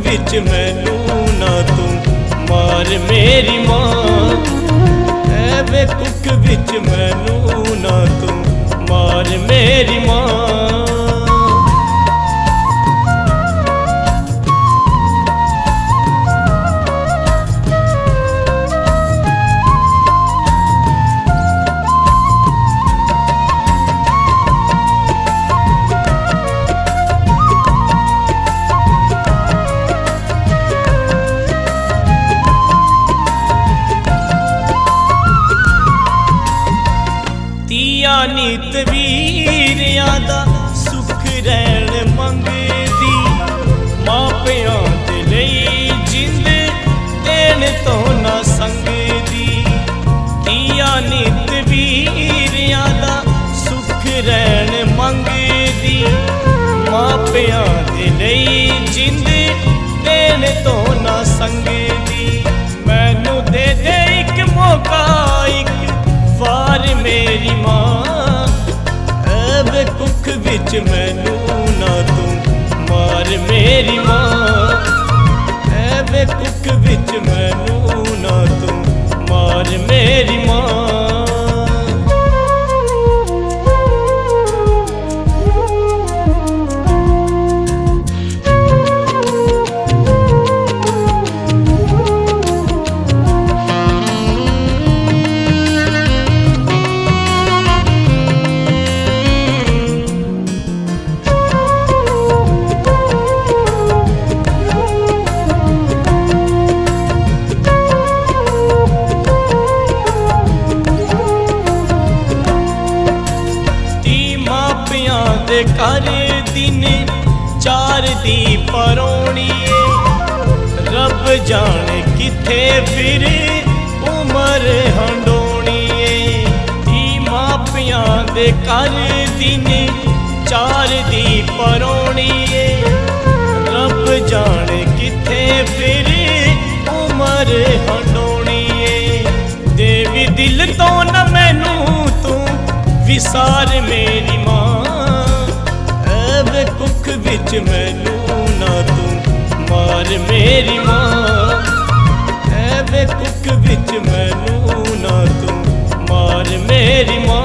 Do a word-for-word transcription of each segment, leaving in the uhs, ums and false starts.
विच मैनू ना तू मार मेरी मां, ऐ वे कुक विच मैनू ना तू मार मेरी मां। नीत वीरियां दा सुख रैण मंगदी, मापियां दे लई जिंद देण तो ना संगदी। दिया नीत वीरियां दा सुख रैण मंगदी, मापियां दे लई जिंद देण तो ना संगदी। मैनू दे दे इक मौका इक वार मेरी मां, कुक विच मैनू ना तू मार मेरी मां, ऐ वे कुक विच मैनू ना तू मार मेरी मां। कर दिन चार दी परौनी, रब जाने किथे फिर उमर हंडोनी। धी मापियां दे कर दिन चार दी परौनी, रब जाने किथे फिर उमर हंडोनी। देवी दिल तो न मैनू तू विसार मेरी मां, कुक विच मैनू ना तू मार मेरी मां, ऐ वे कुक विच मैनू ना तू मार मेरी मां।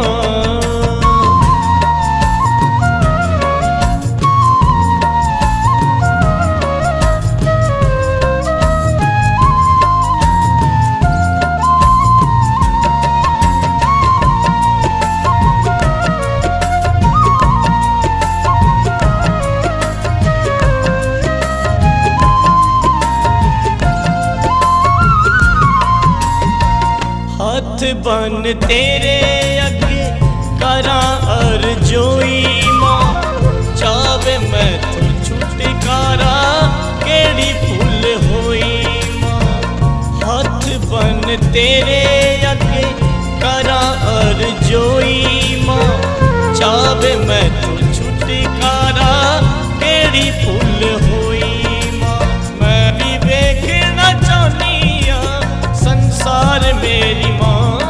हथ बन तेरे अगे करा अर्जोई मां, चावे मैं तू छुटकारा केड़ी फुल होई मां। हथ बन तेरे अगे करा अर्जोई मां, चावे मैं तू छुटकारा केड़ी फुल होई मां। मैं भी वेखना चाहनी आ संसार मेरी मां,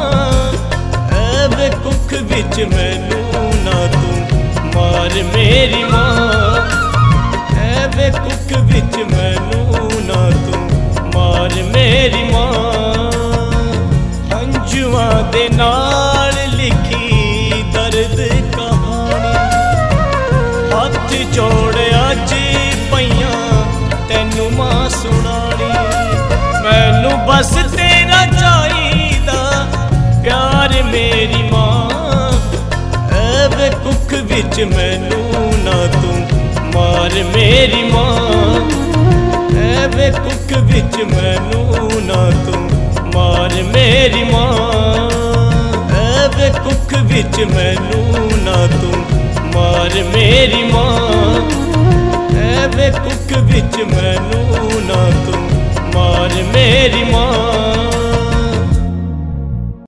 कुक विच मैनू ना तू मार मेरी मां, ऐ वे कुक विच मैनू ना तू मार मेरी मां। हंजुआं दे नाल लिखी दर्द कहानी, हथ जोड़ अज पईयां तैनू मां सुनानी। मैनू बस तेरा चाहिदा प्यार मेरी मां, ऐ वे कुक विच मैनू ना तू मार मेरी मां, ऐ वे कुक विच मैनू ना तू मार मेरी मां, ऐ वे कुक विच मैनू ना तू मार मेरी मां, ऐ वे कुक विच मैनू